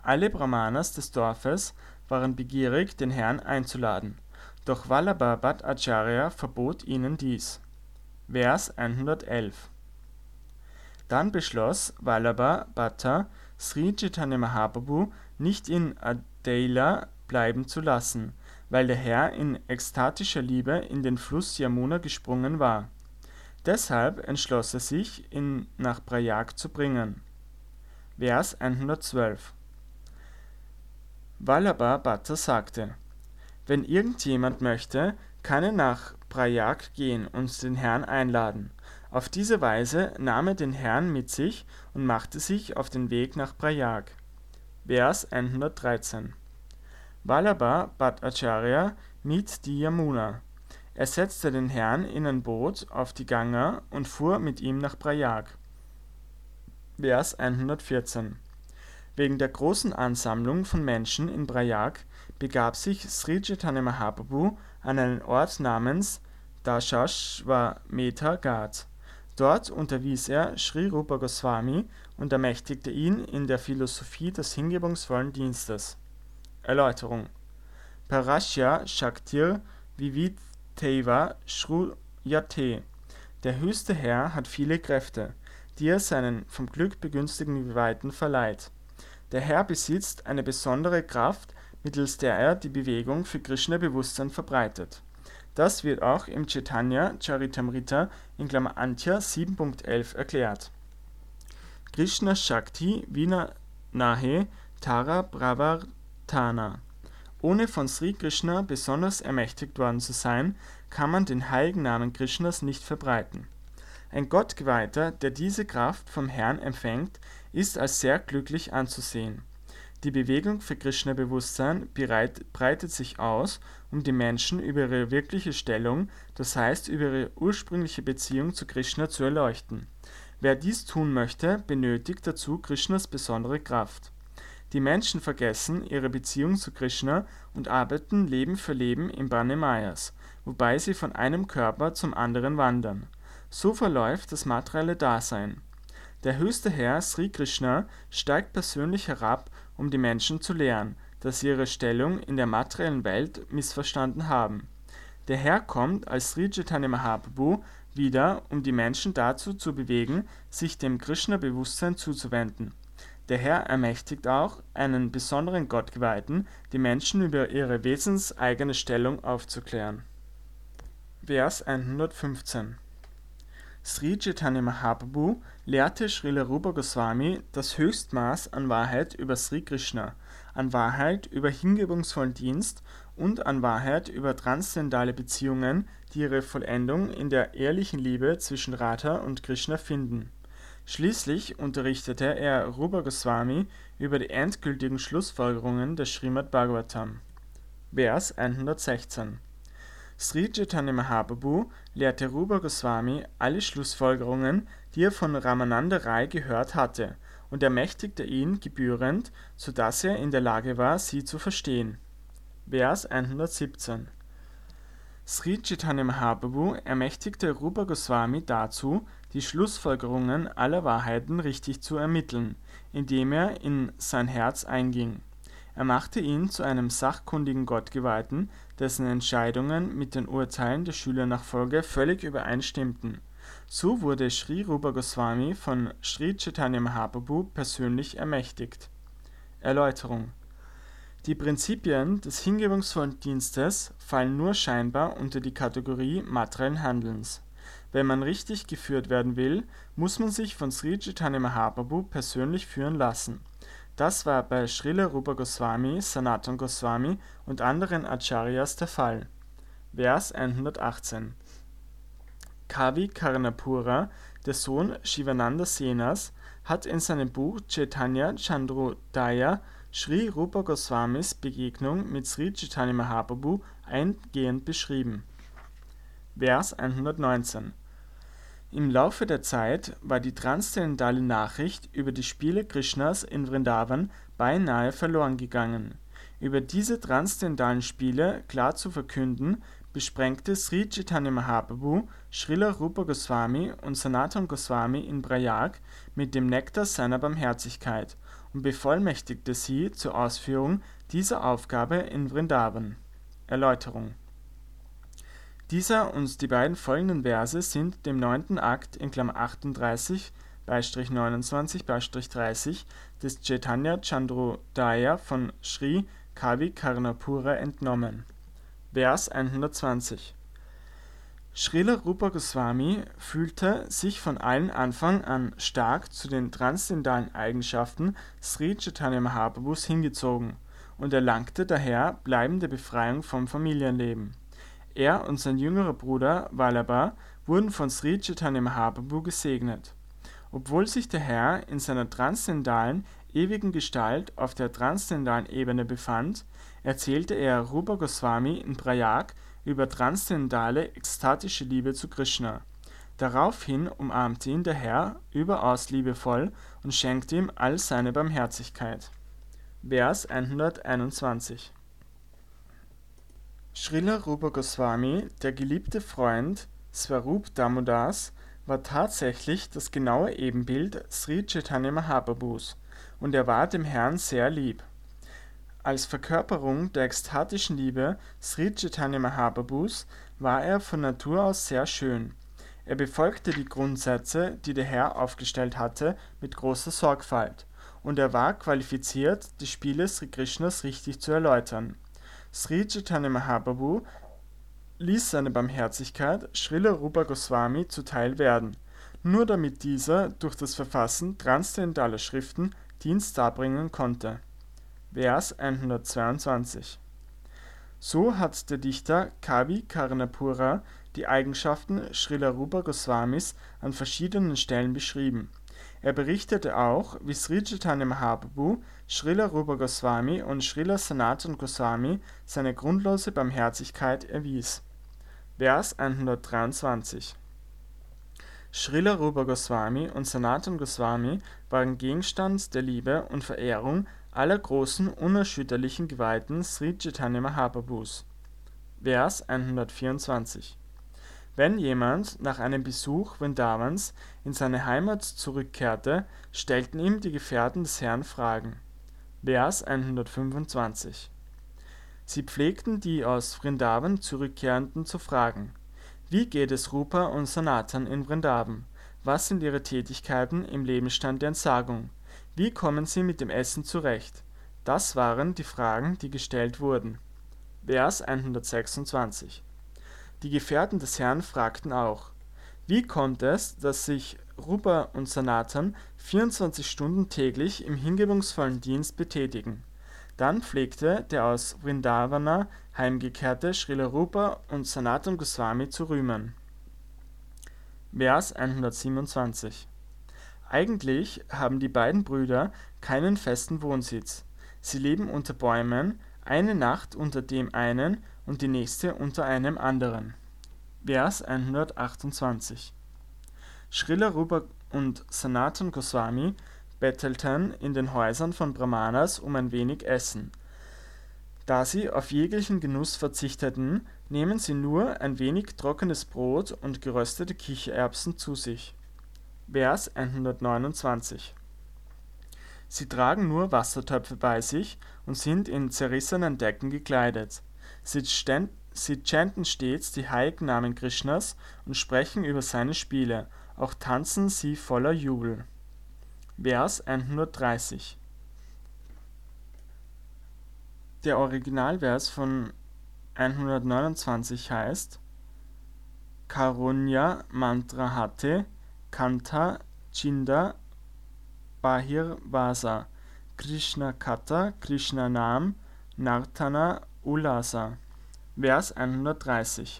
Alle Brahmanas des Dorfes waren begierig, den Herrn einzuladen, doch Vallabha Bhatt Acharya verbot ihnen dies. Vers 111. Dann beschloss Vallabha Bhatta, Sri Chaitanya Mahaprabhu nicht in Adeila bleiben zu lassen, weil der Herr in ekstatischer Liebe in den Fluss Yamuna gesprungen war. Deshalb entschloss er sich, ihn nach Prayag zu bringen. Vers 112. Vallabha Bhatta sagte: Wenn irgendjemand möchte, kann er nach Prayag gehen und den Herrn einladen. Auf diese Weise nahm er den Herrn mit sich und machte sich auf den Weg nach Prayag. Vers 113. Vallabha Bhatt Acharya mied die Yamuna. Er setzte den Herrn in ein Boot auf die Ganga und fuhr mit ihm nach Prayag. Vers 114. Wegen der großen Ansammlung von Menschen in Prayag begab sich Sri Chaitanya Mahaprabhu an einen Ort namens Dashashvamedha Ghat. Dort unterwies er Sri Rupa Goswami und ermächtigte ihn in der Philosophie des hingebungsvollen Dienstes. Erläuterung: Parashya Shaktir Vividheva Shruyate. Der höchste Herr hat viele Kräfte, die er seinen vom Glück begünstigten Geweihten verleiht. Der Herr besitzt eine besondere Kraft, mittels der er die Bewegung für Krishna-Bewusstsein verbreitet. Das wird auch im Chaitanya Charitamrita (Antya 7.11) erklärt. Krishna Shakti Vina Nahe Tara Pravartana. Ohne von Sri Krishna besonders ermächtigt worden zu sein, kann man den heiligen Namen Krishnas nicht verbreiten. Ein Gottgeweihter, der diese Kraft vom Herrn empfängt, ist als sehr glücklich anzusehen. Die Bewegung für Krishna-Bewusstsein breitet sich aus, um die Menschen über ihre wirkliche Stellung, das heißt über ihre ursprüngliche Beziehung zu Krishna, zu erleuchten. Wer dies tun möchte, benötigt dazu Krishnas besondere Kraft. Die Menschen vergessen ihre Beziehung zu Krishna und arbeiten Leben für Leben im Bane Mayas, wobei sie von einem Körper zum anderen wandern. So verläuft das materielle Dasein. Der höchste Herr, Sri Krishna, steigt persönlich herab, um die Menschen zu lehren, dass sie ihre Stellung in der materiellen Welt missverstanden haben. Der Herr kommt als Sri Chaitanya Mahaprabhu wieder, um die Menschen dazu zu bewegen, sich dem Krishna-Bewusstsein zuzuwenden. Der Herr ermächtigt auch einen besonderen Gottgeweihten, die Menschen über ihre wesenseigene Stellung aufzuklären. Vers 115. Sri Chaitanya Mahaprabhu lehrte Srila Rupa Goswami das Höchstmaß an Wahrheit über Sri Krishna, an Wahrheit über hingebungsvollen Dienst und an Wahrheit über transzendentale Beziehungen, die ihre Vollendung in der ehrlichen Liebe zwischen Radha und Krishna finden. Schließlich unterrichtete er Rupa Goswami über die endgültigen Schlussfolgerungen des Srimad Bhagavatam. Vers 116. Sri Chaitanya Mahaprabhu lehrte Rupa Goswami alle Schlussfolgerungen, die er von Ramananda Rai gehört hatte, und ermächtigte ihn gebührend, so dass er in der Lage war, sie zu verstehen. Vers 117. Sri Chaitanya Mahaprabhu ermächtigte Rupa Goswami dazu, die Schlussfolgerungen aller Wahrheiten richtig zu ermitteln, indem er in sein Herz einging. Er machte ihn zu einem sachkundigen Gottgeweihten, dessen Entscheidungen mit den Urteilen der Schülernachfolger völlig übereinstimmten. So wurde Sri Rupa Goswami von Sri Chaitanya Mahaprabhu persönlich ermächtigt. Erläuterung: Die Prinzipien des hingebungsvollen Dienstes fallen nur scheinbar unter die Kategorie materiellen Handelns. Wenn man richtig geführt werden will, muss man sich von Sri Chaitanya Mahaprabhu persönlich führen lassen. Das war bei Srila Rupa Goswami, Sanatana Goswami und anderen Acharyas der Fall. Vers 118. Kavi Karnapura, der Sohn Shivananda Senas, hat in seinem Buch Chaitanya Chandrodaya Sri Rupa Goswamis Begegnung mit Sri Chaitanya Mahaprabhu eingehend beschrieben. Vers 119. Im Laufe der Zeit war die transzendentale Nachricht über die Spiele Krishnas in Vrindavan beinahe verloren gegangen. Über diese transzendentalen Spiele klar zu verkünden, besprengte Sri Chaitanya Mahaprabhu Srila Rupa Goswami und Sanatana Goswami in Prayag mit dem Nektar seiner Barmherzigkeit und bevollmächtigte sie zur Ausführung dieser Aufgabe in Vrindavan. Erläuterung: Dieser und die beiden folgenden Verse sind dem 9. Akt (38-29-30) des Chaitanya Chandrodaya von Sri Kavi Karnapura entnommen. Vers 120: Srila Rupa Goswami fühlte sich von allen Anfang an stark zu den transzendentalen Eigenschaften Sri Chaitanya Mahaprabhus hingezogen und erlangte daher bleibende Befreiung vom Familienleben. Er und sein jüngerer Bruder Vallabha wurden von Sri Chaitanya Mahaprabhu gesegnet. Obwohl sich der Herr in seiner transzendentalen, ewigen Gestalt auf der transzendentalen Ebene befand, erzählte er Rupa Goswami in Prayag über transzendentale, ekstatische Liebe zu Krishna. Daraufhin umarmte ihn der Herr überaus liebevoll und schenkte ihm all seine Barmherzigkeit. Vers 121: Srila Rupa Goswami, der geliebte Freund Swarup Damodas, war tatsächlich das genaue Ebenbild Sri Chaitanya Mahaprabhus, und er war dem Herrn sehr lieb. Als Verkörperung der ekstatischen Liebe Sri Chaitanya Mahaprabhus war er von Natur aus sehr schön. Er befolgte die Grundsätze, die der Herr aufgestellt hatte, mit großer Sorgfalt, und er war qualifiziert, die Spiele Sri Krishnas richtig zu erläutern. Sri Chaitanya Mahaprabhu ließ seine Barmherzigkeit Srila Rupa Goswami zuteil werden, nur damit dieser durch das Verfassen transzendentaler Schriften Dienst darbringen konnte. Vers 122: So hat der Dichter Kavi Karnapura die Eigenschaften Srila Rupa Goswamis an verschiedenen Stellen beschrieben. Er berichtete auch, wie Sri Chaitanya Mahaprabhu Srila Rupa Goswami und Srila Sanatana Goswami seine grundlose Barmherzigkeit erwies. Vers 123: Srila Rupa Goswami und Sanatana Goswami waren Gegenstand der Liebe und Verehrung aller großen, unerschütterlichen Geweihten Sri Chaitanya Mahaprabhus. Vers 124: Wenn jemand nach einem Besuch Vrindavans in seine Heimat zurückkehrte, stellten ihm die Gefährten des Herrn Fragen. Vers 125: Sie pflegten die aus Vrindavan Zurückkehrenden zu fragen: Wie geht es Rupa und Sanatan in Vrindavan? Was sind ihre Tätigkeiten im Lebensstand der Entsagung? Wie kommen sie mit dem Essen zurecht? Das waren die Fragen, die gestellt wurden. Vers 126: Die Gefährten des Herrn fragten auch: Wie kommt es, dass sich Rupa und Sanatan 24 Stunden täglich im hingebungsvollen Dienst betätigen? Dann pflegte der aus Vrindavana heimgekehrte Srila Rupa und Sanatana Goswami zu rühmen. Vers 127: Eigentlich haben die beiden Brüder keinen festen Wohnsitz. Sie leben unter Bäumen, eine Nacht unter dem einen und die nächste unter einem anderen. Vers 128: Srila Rupa und Sanatana Goswami bettelten in den Häusern von Brahmanas um ein wenig Essen. Da sie auf jeglichen Genuss verzichteten, nehmen sie nur ein wenig trockenes Brot und geröstete Kichererbsen zu sich. Vers 129: Sie tragen nur Wassertöpfe bei sich und sind in zerrissenen Decken gekleidet. Sie chanten stets die heiligen Namen Krishnas und sprechen über seine Spiele, auch tanzen sie voller Jubel. Vers 130: Der Originalvers von 129 heißt: Karunya Mantrahate Kanta Chinda Bahirvasa Krishna Kata Krishna Nam Nartana Ulasa. Vers 130: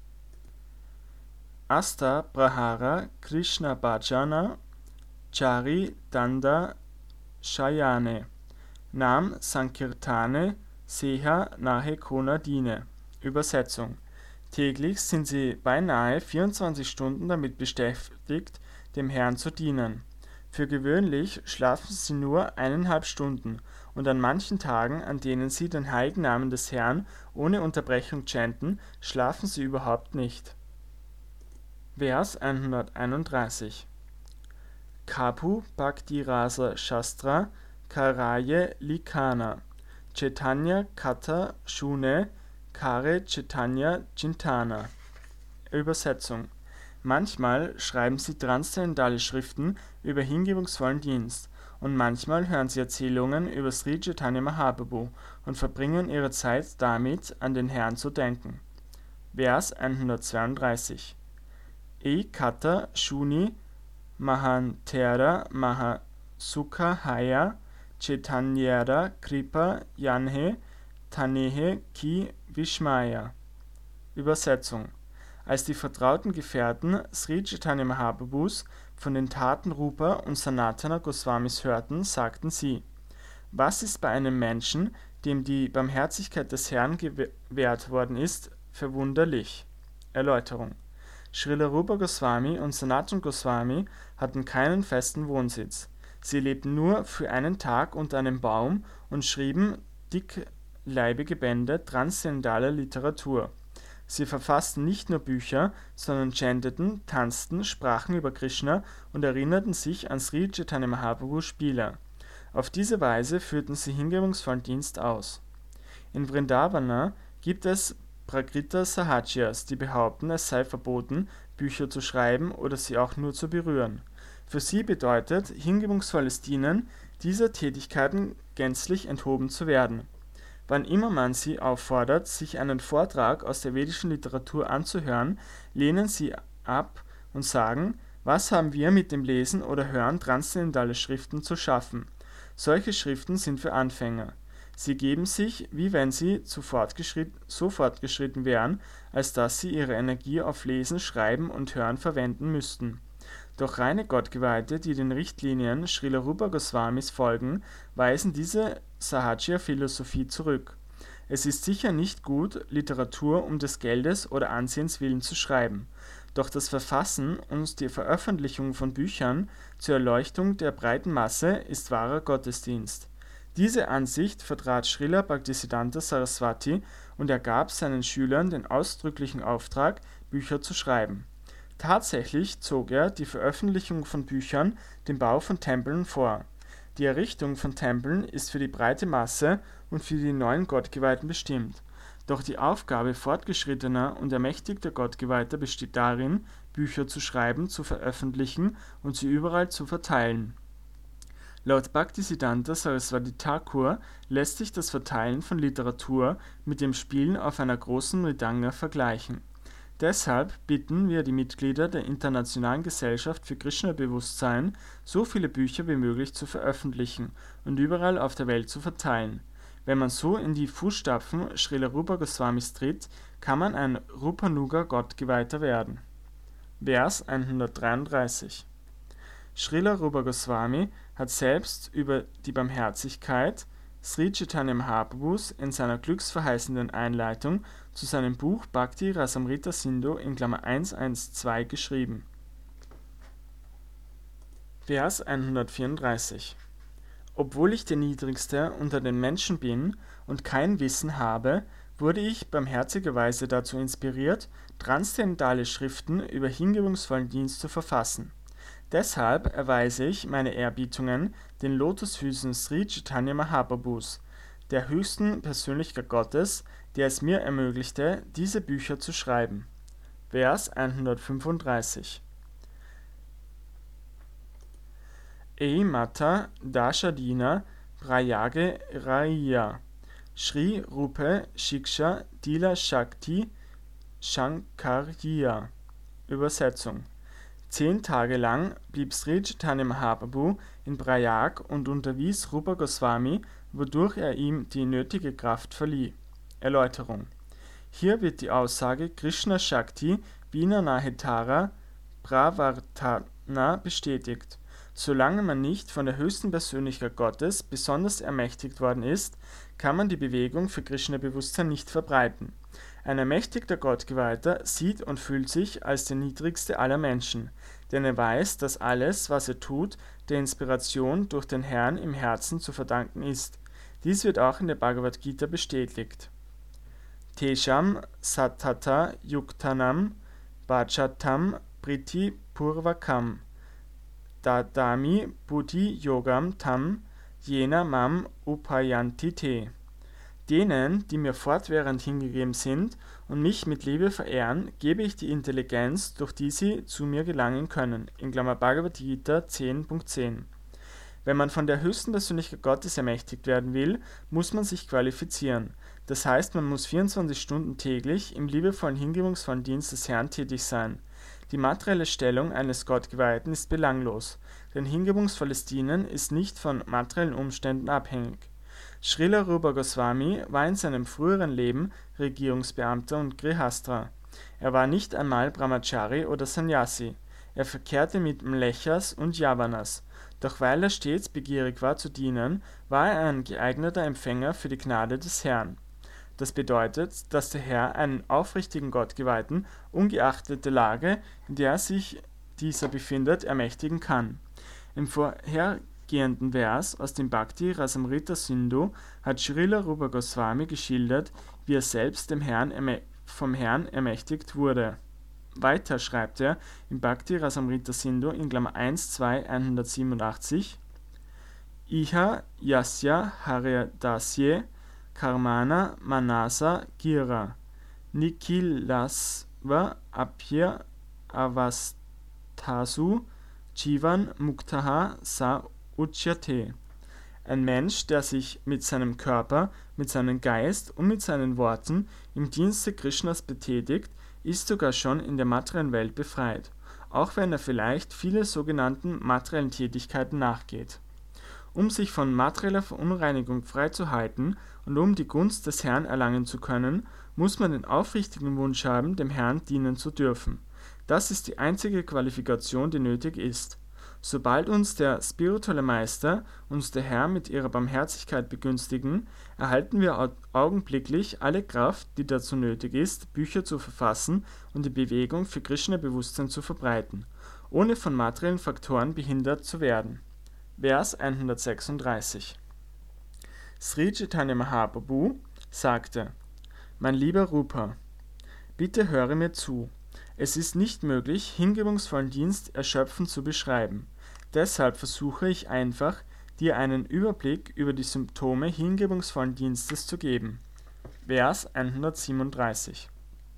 Asta Prahara Krishna Bhajana Chari Danda Shayane Nam Sankirtane Seha Nahe Kona Dine. Übersetzung: Täglich sind sie beinahe 24 Stunden damit beschäftigt, dem Herrn zu dienen. Für gewöhnlich schlafen sie nur 1,5 Stunden, und an manchen Tagen, an denen sie den heiligen Namen des Herrn ohne Unterbrechung chanten, schlafen sie überhaupt nicht. Vers 131: Kapu Bhakti Rasa Shastra Karaye Likana, Chaitanya Katha Shune, Kare Chaitanya Chintana. Übersetzung: Manchmal schreiben sie transzendentale Schriften über hingebungsvollen Dienst, und manchmal hören sie Erzählungen über Sri Chaitanya Mahaprabhu und verbringen ihre Zeit damit, an den Herrn zu denken. Vers 132: E Katha Shuni Mahantera Mahasukha Haya Chaitanyara Kripa Yanhe Tanehe Ki Vishmaya. Übersetzung: Als die vertrauten Gefährten Sri Chaitanya Mahaprabhus von den Taten Rupa und Sanatana Goswamis hörten, sagten sie: Was ist bei einem Menschen, dem die Barmherzigkeit des Herrn gewährt worden ist, verwunderlich? Erläuterung: Srila Rupa Goswami und Sanatana Goswami hatten keinen festen Wohnsitz. Sie lebten nur für einen Tag unter einem Baum und schrieben dickleibige Bände transzendendaler Literatur. Sie verfassten nicht nur Bücher, sondern chanteten, tanzten, sprachen über Krishna und erinnerten sich an Sri Chaitanya Mahaprabhus Spiele. Auf diese Weise führten sie hingebungsvollen Dienst aus. In Vrindavana gibt es Prakrita Sahajias, die behaupten, es sei verboten, Bücher zu schreiben oder sie auch nur zu berühren. Für sie bedeutet hingebungsvolles Dienen dieser Tätigkeiten gänzlich enthoben zu werden. Wann immer man sie auffordert, sich einen Vortrag aus der vedischen Literatur anzuhören, lehnen sie ab und sagen: Was haben wir mit dem Lesen oder Hören transzendentaler Schriften zu schaffen? Solche Schriften sind für Anfänger. Sie geben sich, wie wenn sie so fortgeschritten wären, als dass sie ihre Energie auf Lesen, Schreiben und Hören verwenden müssten. Doch reine Gottgeweihte, die den Richtlinien Srila Rupa Goswamis folgen, weisen diese Sahaja-Philosophie zurück. Es ist sicher nicht gut, Literatur um des Geldes oder Ansehens willen zu schreiben. Doch das Verfassen und die Veröffentlichung von Büchern zur Erleuchtung der breiten Masse ist wahrer Gottesdienst. Diese Ansicht vertrat Srila Bhaktisiddhanta Saraswati und er gab seinen Schülern den ausdrücklichen Auftrag, Bücher zu schreiben. Tatsächlich zog er die Veröffentlichung von Büchern dem Bau von Tempeln vor. Die Errichtung von Tempeln ist für die breite Masse und für die neuen Gottgeweihten bestimmt. Doch die Aufgabe fortgeschrittener und ermächtigter Gottgeweihter besteht darin, Bücher zu schreiben, zu veröffentlichen und sie überall zu verteilen. Laut Bhaktisiddhanta Saraswati Thakur lässt sich das Verteilen von Literatur mit dem Spielen auf einer großen Mridanga vergleichen. Deshalb bitten wir die Mitglieder der Internationalen Gesellschaft für Krishna-Bewusstsein, so viele Bücher wie möglich zu veröffentlichen und überall auf der Welt zu verteilen. Wenn man so in die Fußstapfen Srila Rupa Goswamis tritt, kann man ein Rupanuga-Gottgeweihter werden. Vers 133: Srila Rupa Goswami hat selbst über die Barmherzigkeit Sri Chaitanya Mahaprabhus in seiner glücksverheißenden Einleitung zu seinem Buch Bhakti Rasamrita Sindhu in Klammer 112 geschrieben. Vers 134: Obwohl ich der Niedrigste unter den Menschen bin und kein Wissen habe, wurde ich barmherzigerweise dazu inspiriert, transzendentale Schriften über hingebungsvollen Dienst zu verfassen. Deshalb erweise ich meine Ehrbietungen den Lotusfüßen Sri Chaitanya Mahaprabhus, der höchsten Persönlichkeit Gottes, der es mir ermöglichte, diese Bücher zu schreiben. Vers 135: Ei Mata Dashadina Prayage Raiya Shri Rupe Shiksha Dila Shakti Shankarya. Übersetzung: 10 Tage lang blieb Sri Chaitanya Mahaprabhu in Prayag und unterwies Rupa Goswami, wodurch er ihm die nötige Kraft verlieh. Erläuterung: Hier wird die Aussage Krishna Shakti Vina Nahetara Pravartana bestätigt. Solange man nicht von der höchsten Persönlichkeit Gottes besonders ermächtigt worden ist, kann man die Bewegung für Krishna-Bewusstsein nicht verbreiten. Ein ermächtigter Gottgeweihter sieht und fühlt sich als der niedrigste aller Menschen, denn er weiß, dass alles, was er tut, der Inspiration durch den Herrn im Herzen zu verdanken ist. Dies wird auch in der Bhagavad Gita bestätigt. Tesham Satata Yuktanam Bhajatam Priti Purvakam Dadami Buddhi Yogam Tam jena mam upayanti te. Denen, die mir fortwährend hingegeben sind und mich mit Liebe verehren, gebe ich die Intelligenz, durch die sie zu mir gelangen können. In Bhagavad Gita 10.10. Wenn man von der höchsten Persönlichkeit Gottes ermächtigt werden will, muss man sich qualifizieren. Das heißt, man muss 24 Stunden täglich im liebevollen, hingebungsvollen Dienst des Herrn tätig sein. Die materielle Stellung eines Gottgeweihten ist belanglos, denn hingebungsvolles Dienen ist nicht von materiellen Umständen abhängig. Srila Rupa Goswami war in seinem früheren Leben Regierungsbeamter und Grihastra. Er war nicht einmal Brahmachari oder Sannyasi. Er verkehrte mit Mlechas und Yavanas. Doch weil er stets begierig war zu dienen, war er ein geeigneter Empfänger für die Gnade des Herrn. Das bedeutet, dass der Herr einen aufrichtigen Gottgeweihten, ungeachtet der Lage, in der sich dieser befindet, ermächtigen kann. Im vorhergehenden Vers aus dem Bhakti Rasamrita Sindhu hat Srila Rupa Goswami geschildert, wie er selbst vom Herrn ermächtigt wurde. Weiter schreibt er im Bhakti Rasamrita Sindhu in Klammer 1.2 187: Iha yasya haryadasye karmana manasa gira nikilasva apya avastasu jivan muktaha sa uchyate. Ein Mensch, der sich mit seinem Körper, mit seinem Geist und mit seinen Worten im Dienste Krishnas betätigt, ist sogar schon in der materiellen Welt befreit, auch wenn er vielleicht viele sogenannten materiellen Tätigkeiten nachgeht. Um sich von materieller Verunreinigung freizuhalten und um die Gunst des Herrn erlangen zu können, muss man den aufrichtigen Wunsch haben, dem Herrn dienen zu dürfen. Das ist die einzige Qualifikation, die nötig ist. Sobald uns der spirituelle Meister, uns der Herr mit ihrer Barmherzigkeit begünstigen, erhalten wir augenblicklich alle Kraft, die dazu nötig ist, Bücher zu verfassen und die Bewegung für Krishna-Bewusstsein zu verbreiten, ohne von materiellen Faktoren behindert zu werden. Vers 136. Sri Chaitanya Mahaprabhu sagte: Mein lieber Rupa, bitte höre mir zu. Es ist nicht möglich, hingebungsvollen Dienst erschöpfend zu beschreiben. Deshalb versuche ich einfach, dir einen Überblick über die Symptome hingebungsvollen Dienstes zu geben. Vers 137.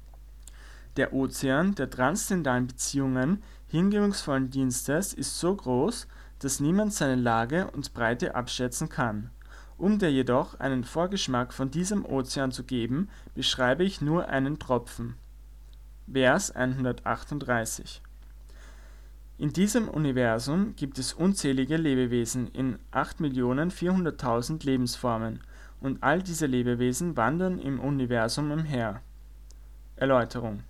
Der Ozean der transzendentalen Beziehungen hingebungsvollen Dienstes ist so groß, dass niemand seine Lage und Breite abschätzen kann. Um dir jedoch einen Vorgeschmack von diesem Ozean zu geben, beschreibe ich nur einen Tropfen. Vers 138. In diesem Universum gibt es unzählige Lebewesen in 8.400.000 Lebensformen, und all diese Lebewesen wandern im Universum umher. Erläuterung: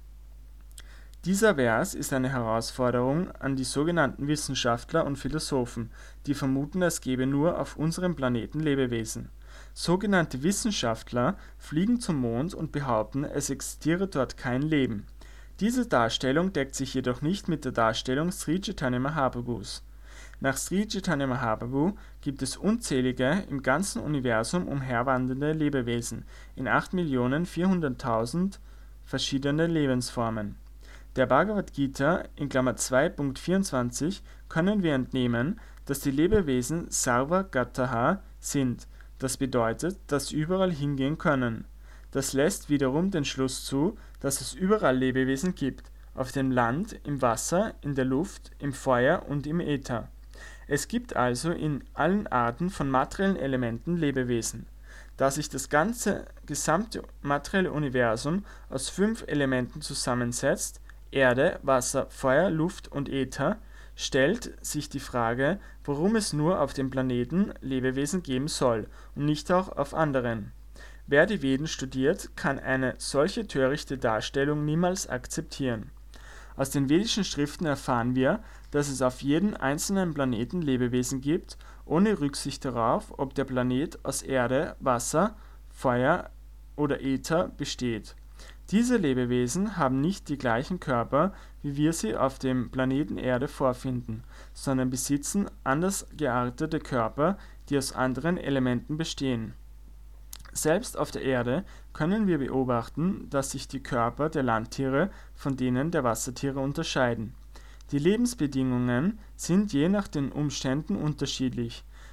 Dieser Vers ist eine Herausforderung an die sogenannten Wissenschaftler und Philosophen, die vermuten, es gebe nur auf unserem Planeten Lebewesen. Sogenannte Wissenschaftler fliegen zum Mond und behaupten, es existiere dort kein Leben. Diese Darstellung deckt sich jedoch nicht mit der Darstellung Sri Chaitanya Mahaprabhus. Nach Sri Chaitanya Mahaprabhu gibt es unzählige, im ganzen Universum umherwandernde Lebewesen in 8.400.000 verschiedene Lebensformen. Der Bhagavad Gita in Klammer 2.24 können wir entnehmen, dass die Lebewesen Sarva Gataha sind. Das bedeutet, dass sie überall hingehen können. Das lässt wiederum den Schluss zu, dass es überall Lebewesen gibt, auf dem Land, im Wasser, in der Luft, im Feuer und im Äther. Es gibt also in allen Arten von materiellen Elementen Lebewesen. Da sich das gesamte materielle Universum aus 5 Elementen zusammensetzt, Erde, Wasser, Feuer, Luft und Äther, stellt sich die Frage, warum es nur auf dem Planeten Lebewesen geben soll und nicht auch auf anderen. Wer die Veden studiert, kann eine solche törichte Darstellung niemals akzeptieren. Aus den vedischen Schriften erfahren wir, dass es auf jedem einzelnen Planeten Lebewesen gibt, ohne Rücksicht darauf, ob der Planet aus Erde, Wasser, Feuer oder Äther besteht. Diese Lebewesen haben nicht die gleichen Körper, wie wir sie auf dem Planeten Erde vorfinden, sondern besitzen anders geartete Körper, die aus anderen Elementen bestehen. Selbst auf der Erde können wir beobachten, dass sich die Körper der Landtiere von denen der Wassertiere unterscheiden. Die Lebensbedingungen sind je nach den Umständen unterschiedlich.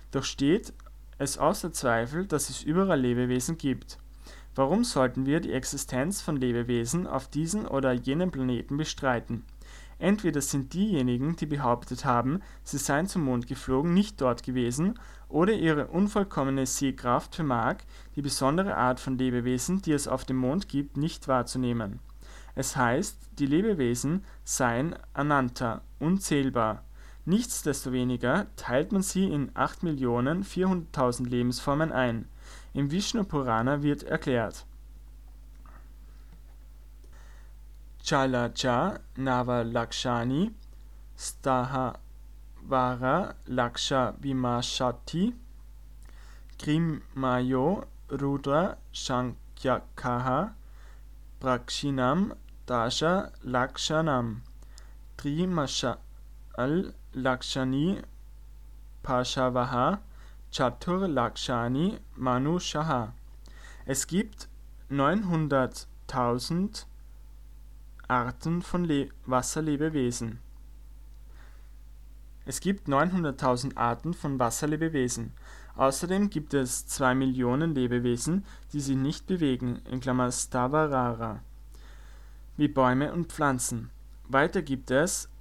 Doch steht es außer Zweifel, dass es überall Lebewesen gibt. Warum sollten wir die Existenz von Lebewesen auf diesem oder jenem Planeten bestreiten? Entweder sind diejenigen, die behauptet haben, sie seien zum Mond geflogen, nicht dort gewesen, oder ihre unvollkommene Sehkraft vermag, die besondere Art von Lebewesen, die es auf dem Mond gibt, nicht wahrzunehmen. Es heißt, die Lebewesen seien Ananta, unzählbar. Nichtsdestoweniger teilt man sie in 8.400.000 Lebensformen ein. Im Vishnu Purana wird erklärt: Chalacha Nava Lakshani Stahavara Laksha Vimashati Krimayo Rudra Shankyakaha Prakshinam Dasha Lakshanam Trimashal Lakshani Pashavaha Chatur Lakshani Manushaha. Es gibt 900.000 Arten von Wasserlebewesen. Außerdem gibt es 2 Millionen Lebewesen, die sich nicht bewegen (Stavarara), wie Bäume und Pflanzen. Weiter gibt es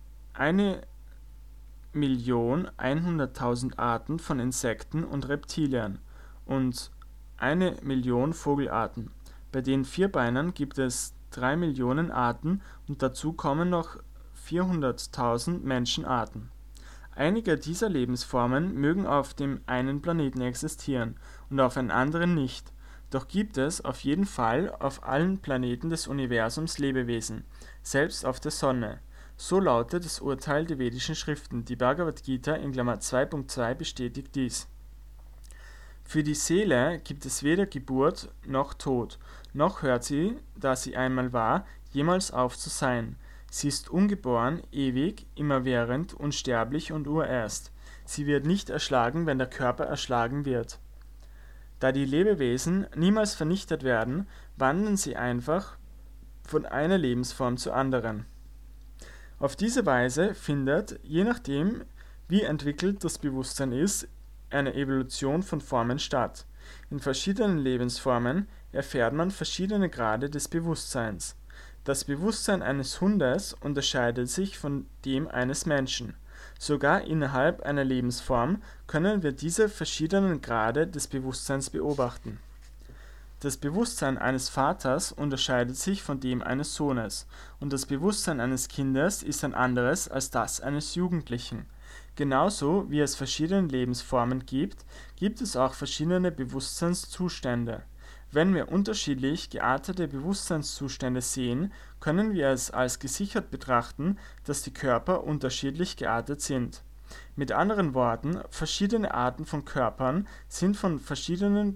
1.100.000 Arten von Insekten und Reptilien und 1 Million Vogelarten. Bei den Vierbeinern gibt es 3 Millionen Arten und dazu kommen noch 400.000 Menschenarten. Einige dieser Lebensformen mögen auf dem einen Planeten existieren und auf einem anderen nicht. Doch gibt es auf jeden Fall auf allen Planeten des Universums Lebewesen, selbst auf der Sonne. So lautet das Urteil der vedischen Schriften. Die Bhagavad Gita (2.2) bestätigt dies. Für die Seele gibt es weder Geburt noch Tod, noch hört sie, da sie einmal war, jemals auf zu sein. Sie ist ungeboren, ewig, immerwährend, unsterblich und urerst. Sie wird nicht erschlagen, wenn der Körper erschlagen wird. Da die Lebewesen niemals vernichtet werden, wandern sie einfach von einer Lebensform zur anderen. Auf diese Weise findet, je nachdem, wie entwickelt das Bewusstsein ist, eine Evolution von Formen statt. In verschiedenen Lebensformen erfährt man verschiedene Grade des Bewusstseins. Das Bewusstsein eines Hundes unterscheidet sich von dem eines Menschen. Sogar innerhalb einer Lebensform können wir diese verschiedenen Grade des Bewusstseins beobachten. Das Bewusstsein eines Vaters unterscheidet sich von dem eines Sohnes, und das Bewusstsein eines Kindes ist ein anderes als das eines Jugendlichen. Genauso wie es verschiedene Lebensformen gibt, gibt es auch verschiedene Bewusstseinszustände. Wenn wir unterschiedlich geartete Bewusstseinszustände sehen, können wir es als gesichert betrachten, dass die Körper unterschiedlich geartet sind. Mit anderen Worten, verschiedene Arten von Körpern sind von verschiedenen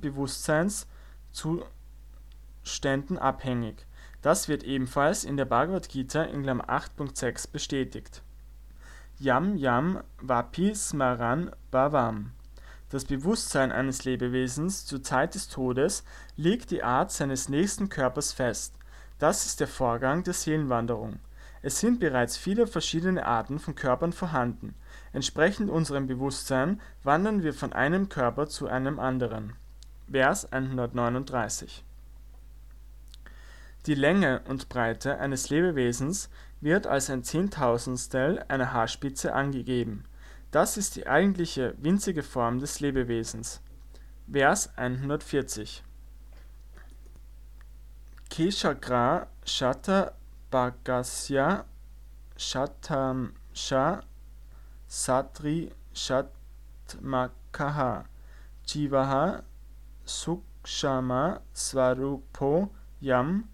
Bewusstseinszuständen abhängig. Das wird ebenfalls in der Bhagavad Gita in 8.6 bestätigt. Yam Yam Vapi Smaran Bhavam. Das Bewusstsein eines Lebewesens zur Zeit des Todes legt die Art seines nächsten Körpers fest. Das ist der Vorgang der Seelenwanderung. Es sind bereits viele verschiedene Arten von Körpern vorhanden. Entsprechend unserem Bewusstsein wandern wir von einem Körper zu einem anderen. Vers 139. Die Länge und Breite eines Lebewesens wird als ein Zehntausendstel einer Haarspitze angegeben. Das ist die eigentliche winzige Form des Lebewesens. Vers 140. Keshagra Shata Bhagasya Shatamsha Satri Shatmakaha Jivaha Sukshama Svarupo Yam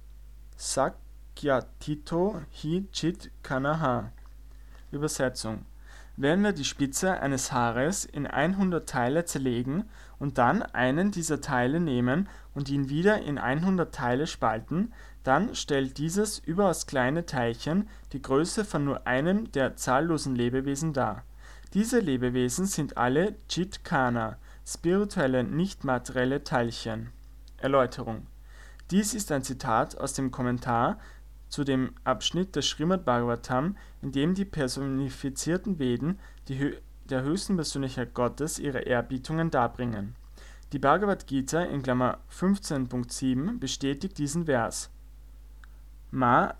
Sakyatito Hi Chit Kanaha. Übersetzung: Wenn wir die Spitze eines Haares in 100 Teile zerlegen und dann einen dieser Teile nehmen und ihn wieder in 100 Teile spalten, dann stellt dieses überaus kleine Teilchen die Größe von nur einem der zahllosen Lebewesen dar. Diese Lebewesen sind alle Chit-Kana, spirituelle, nicht-materielle Teilchen. Erläuterung: Dies ist ein Zitat aus dem Kommentar zu dem Abschnitt des Srimad Bhagavatam, in dem die personifizierten Veden der höchsten Persönlichkeit Gottes ihre Ehrbietungen darbringen. Die Bhagavad Gita in Klammer 15.7 bestätigt diesen Vers. Ma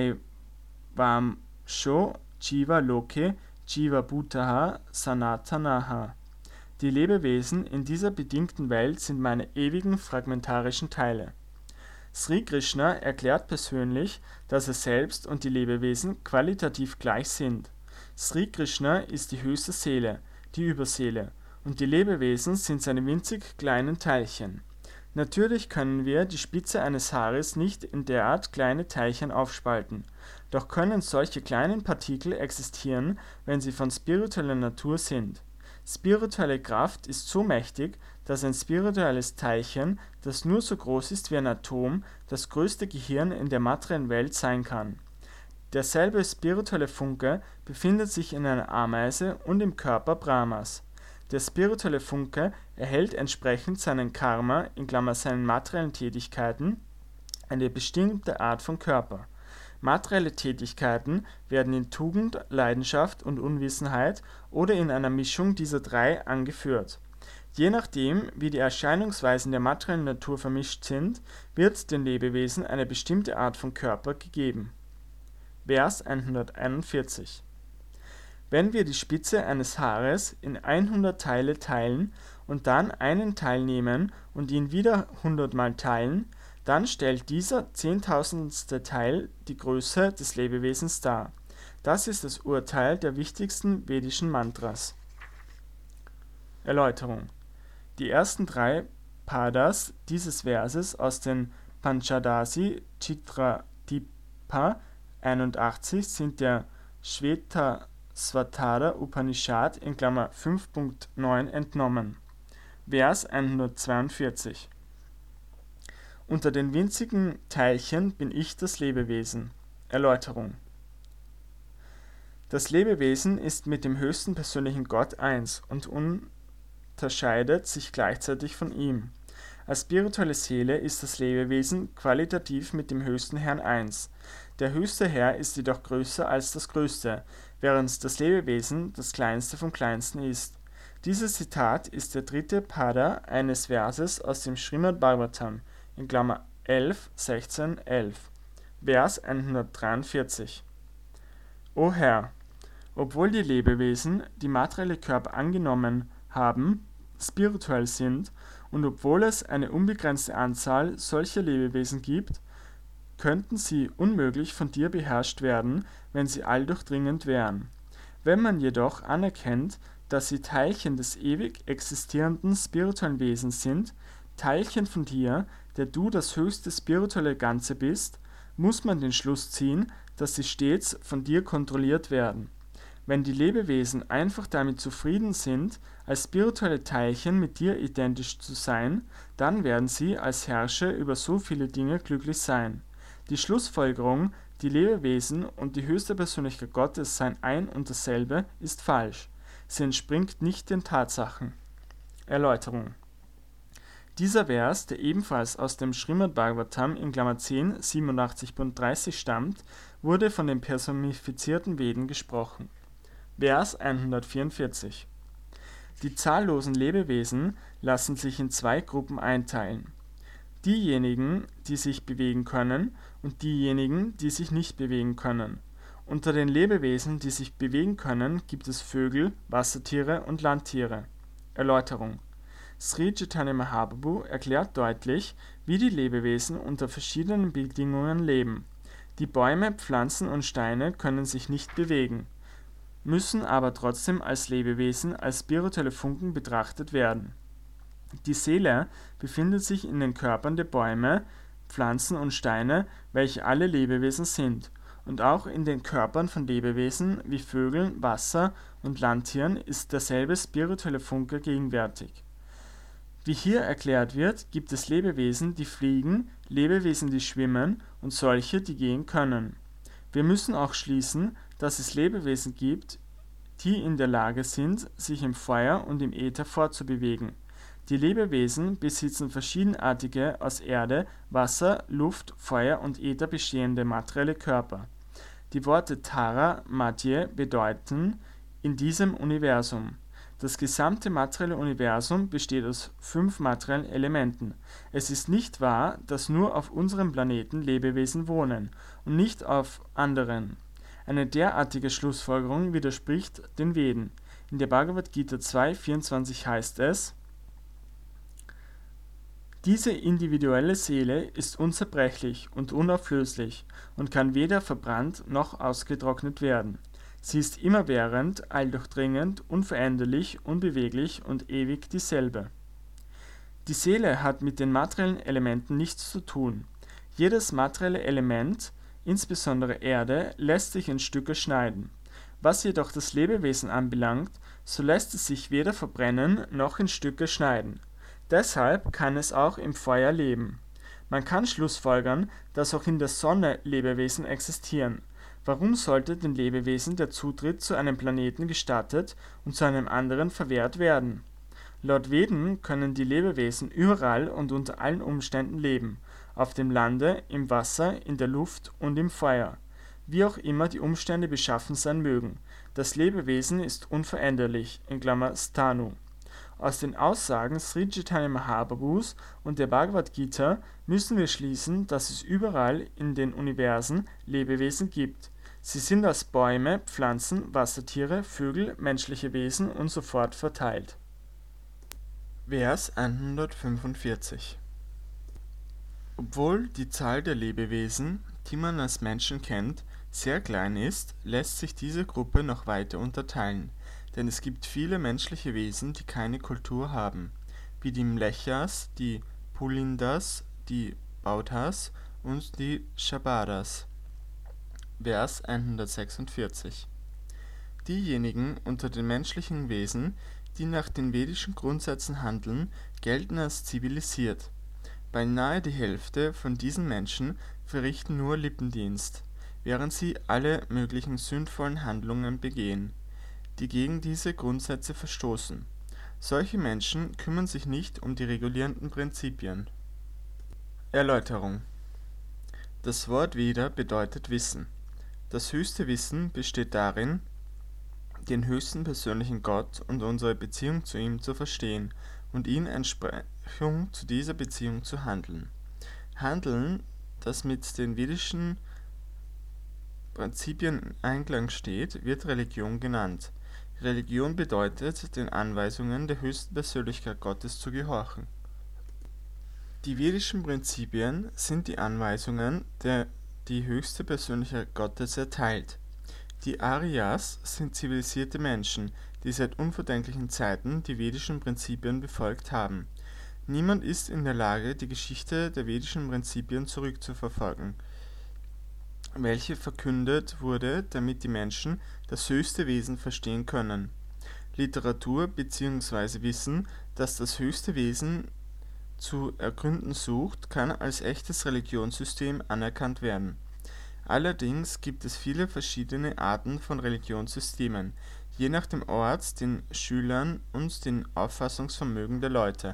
Maivamsho Jiva Loke Jiva Bhutaha Sanatanaha. Die Lebewesen in dieser bedingten Welt sind meine ewigen fragmentarischen Teile. Sri Krishna erklärt persönlich, dass er selbst und die Lebewesen qualitativ gleich sind. Sri Krishna ist die höchste Seele, die Überseele, und die Lebewesen sind seine winzig kleinen Teilchen. Natürlich können wir die Spitze eines Haares nicht in derart kleine Teilchen aufspalten, doch können solche kleinen Partikel existieren, wenn sie von spiritueller Natur sind. Spirituelle Kraft ist so mächtig, dass ein spirituelles Teilchen, das nur so groß ist wie ein Atom, das größte Gehirn in der materiellen Welt sein kann. Derselbe spirituelle Funke befindet sich in einer Ameise und im Körper Brahmas. Der spirituelle Funke erhält entsprechend seinen Karma in Klammer seinen materiellen Tätigkeiten eine bestimmte Art von Körper. Materielle Tätigkeiten werden in Tugend, Leidenschaft und Unwissenheit oder in einer Mischung dieser drei angeführt. Je nachdem, wie die Erscheinungsweisen der materiellen Natur vermischt sind, wird den Lebewesen eine bestimmte Art von Körper gegeben. Vers 141. Wenn wir die Spitze eines Haares in 100 Teile teilen und dann einen Teil nehmen und ihn wieder 100 Mal teilen, dann stellt dieser zehntausendste Teil die Größe des Lebewesens dar. Das ist das Urteil der wichtigsten vedischen Mantras. Erläuterung. Die ersten drei Padas dieses Verses aus den Panchadasi Chitradipa 81 sind der Shvetasvatara Upanishad in Klammer 5.9 entnommen. Vers 142. Unter den winzigen Teilchen bin ich das Lebewesen. Erläuterung. Das Lebewesen ist mit dem höchsten persönlichen Gott eins und unterscheidet sich gleichzeitig von ihm. Als spirituelle Seele ist das Lebewesen qualitativ mit dem höchsten Herrn eins. Der höchste Herr ist jedoch größer als das Größte, während das Lebewesen das Kleinste vom Kleinsten ist. Dieses Zitat ist der dritte Pada eines Verses aus dem Srimad Bhagavatam in Klammer 11, 16, 11, Vers 143. O Herr, obwohl die Lebewesen, die materielle Körper angenommen haben, spirituell sind und obwohl es eine unbegrenzte Anzahl solcher Lebewesen gibt, könnten sie unmöglich von dir beherrscht werden, wenn sie alldurchdringend wären. Wenn man jedoch anerkennt, dass sie Teilchen des ewig existierenden spirituellen Wesens sind, Teilchen von dir, der du das höchste spirituelle Ganze bist, muss man den Schluss ziehen, dass sie stets von dir kontrolliert werden. Wenn die Lebewesen einfach damit zufrieden sind, als spirituelle Teilchen mit dir identisch zu sein, dann werden sie als Herrscher über so viele Dinge glücklich sein. Die Schlussfolgerung, die Lebewesen und die höchste Persönlichkeit Gottes seien ein und dasselbe, ist falsch. Sie entspringt nicht den Tatsachen. Erläuterung. Dieser Vers, der ebenfalls aus dem Srimad Bhagavatam in Klammer 10, 87.30 stammt, wurde von den personifizierten Veden gesprochen. Vers 144. Die zahllosen Lebewesen lassen sich in zwei Gruppen einteilen. Diejenigen, die sich bewegen können, und diejenigen, die sich nicht bewegen können. Unter den Lebewesen, die sich bewegen können, gibt es Vögel, Wassertiere und Landtiere. Erläuterung. Sri Chaitanya Mahaprabhu erklärt deutlich, wie die Lebewesen unter verschiedenen Bedingungen leben. Die Bäume, Pflanzen und Steine können sich nicht bewegen, müssen aber trotzdem als Lebewesen, als spirituelle Funken betrachtet werden. Die Seele befindet sich in den Körpern der Bäume, Pflanzen und Steine, welche alle Lebewesen sind, und auch in den Körpern von Lebewesen wie Vögeln, Wasser und Landtieren ist derselbe spirituelle Funke gegenwärtig. Wie hier erklärt wird, gibt es Lebewesen, die fliegen, Lebewesen, die schwimmen und solche, die gehen können. Wir müssen auch schließen, dass es Lebewesen gibt, die in der Lage sind, sich im Feuer und im Äther fortzubewegen. Die Lebewesen besitzen verschiedenartige aus Erde, Wasser, Luft, Feuer und Äther bestehende materielle Körper. Die Worte Tara, Madhye bedeuten in diesem Universum. Das gesamte materielle Universum besteht aus 5 materiellen Elementen. Es ist nicht wahr, dass nur auf unserem Planeten Lebewesen wohnen und nicht auf anderen. Eine derartige Schlussfolgerung widerspricht den Veden. In der Bhagavad Gita 2,24 heißt es: Diese individuelle Seele ist unzerbrechlich und unauflöslich und kann weder verbrannt noch ausgetrocknet werden. Sie ist immerwährend, alldurchdringend, unveränderlich, unbeweglich und ewig dieselbe. Die Seele hat mit den materiellen Elementen nichts zu tun. Jedes materielle Element, insbesondere Erde, lässt sich in Stücke schneiden. Was jedoch das Lebewesen anbelangt, so lässt es sich weder verbrennen noch in Stücke schneiden. Deshalb kann es auch im Feuer leben. Man kann schlussfolgern, dass auch in der Sonne Lebewesen existieren. Warum sollte den Lebewesen der Zutritt zu einem Planeten gestattet und zu einem anderen verwehrt werden? Laut Veden können die Lebewesen überall und unter allen Umständen leben, auf dem Lande, im Wasser, in der Luft und im Feuer. Wie auch immer die Umstände beschaffen sein mögen. Das Lebewesen ist unveränderlich (Stanu). Aus den Aussagen Sri Chaitanya Mahaprabhus und der Bhagavad Gita müssen wir schließen, dass es überall in den Universen Lebewesen gibt. Sie sind als Bäume, Pflanzen, Wassertiere, Vögel, menschliche Wesen und so fort verteilt. Vers 145. Obwohl die Zahl der Lebewesen, die man als Menschen kennt, sehr klein ist, lässt sich diese Gruppe noch weiter unterteilen, denn es gibt viele menschliche Wesen, die keine Kultur haben, wie die Mlechas, die Pulindas, die Bauthas und die Shabadas. Vers 146. Diejenigen unter den menschlichen Wesen, die nach den vedischen Grundsätzen handeln, gelten als zivilisiert. Beinahe die Hälfte von diesen Menschen verrichten nur Lippendienst, während sie alle möglichen sündvollen Handlungen begehen, die gegen diese Grundsätze verstoßen. Solche Menschen kümmern sich nicht um die regulierenden Prinzipien. Erläuterung. Das Wort Veda bedeutet Wissen. Das höchste Wissen besteht darin, den höchsten persönlichen Gott und unsere Beziehung zu ihm zu verstehen und in Entsprechung zu dieser Beziehung zu handeln. Handeln, das mit den vedischen Prinzipien in Einklang steht, wird Religion genannt. Religion bedeutet, den Anweisungen der höchsten Persönlichkeit Gottes zu gehorchen. Die vedischen Prinzipien sind die Anweisungen, die höchste Persönlichkeit Gottes erteilt. Die Aryas sind zivilisierte Menschen, die seit unvordenklichen Zeiten die vedischen Prinzipien befolgt haben. Niemand ist in der Lage, die Geschichte der vedischen Prinzipien zurückzuverfolgen, welche verkündet wurde, damit die Menschen das höchste Wesen verstehen können. Literatur bzw. Wissen, das das höchste Wesen zu ergründen sucht, kann als echtes Religionssystem anerkannt werden. Allerdings gibt es viele verschiedene Arten von Religionssystemen, je nach dem Ort, den Schülern und dem Auffassungsvermögen der Leute.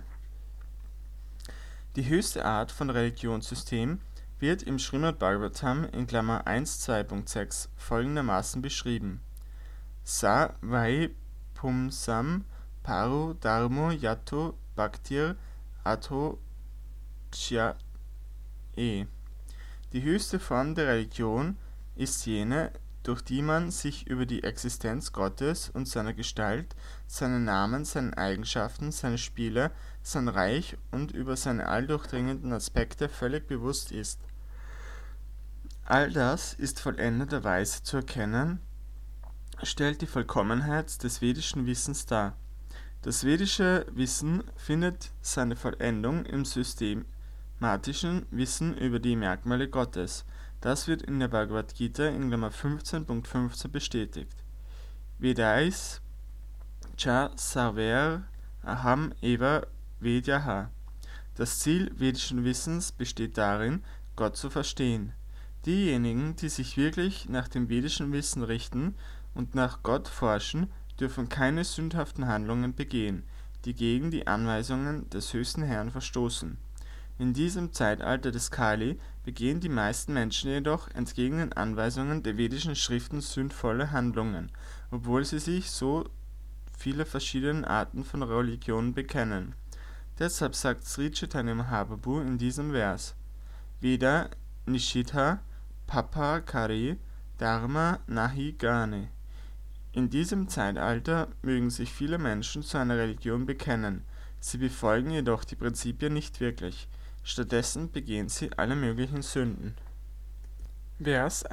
Die höchste Art von Religionssystem wird im Srimad Bhagavatam in Klammer 1.2.6 folgendermaßen beschrieben: Sa vai pumsam paru dharmo yato bhaktir atho kshaye. Die höchste Form der Religion ist jene, durch die man sich über die Existenz Gottes und seiner Gestalt, seinen Namen, seine Eigenschaften, seine Spiele, sein Reich und über seine alldurchdringenden Aspekte völlig bewusst ist. All das ist vollendeterweise zu erkennen, stellt die Vollkommenheit des vedischen Wissens dar. Das vedische Wissen findet seine Vollendung im systematischen Wissen über die Merkmale Gottes. Das wird in der Bhagavad Gita in Klammer 15.15 bestätigt. Vedais cha sarver aham eva vedyaha. Das Ziel vedischen Wissens besteht darin, Gott zu verstehen. Diejenigen, die sich wirklich nach dem vedischen Wissen richten und nach Gott forschen, dürfen keine sündhaften Handlungen begehen, die gegen die Anweisungen des höchsten Herrn verstoßen. In diesem Zeitalter des Kali begehen die meisten Menschen jedoch entgegen den Anweisungen der vedischen Schriften sündvolle Handlungen obwohl sie sich so viele verschiedene Arten von Religionen bekennen. Deshalb sagt Sri Chaitanya Mahaprabhu in diesem Vers: Veda Nishita Papakari Dharma Nahi Gane. In diesem Zeitalter mögen sich viele Menschen zu einer Religion bekennen, sie befolgen jedoch die Prinzipien nicht wirklich, stattdessen begehen sie alle möglichen Sünden. Vers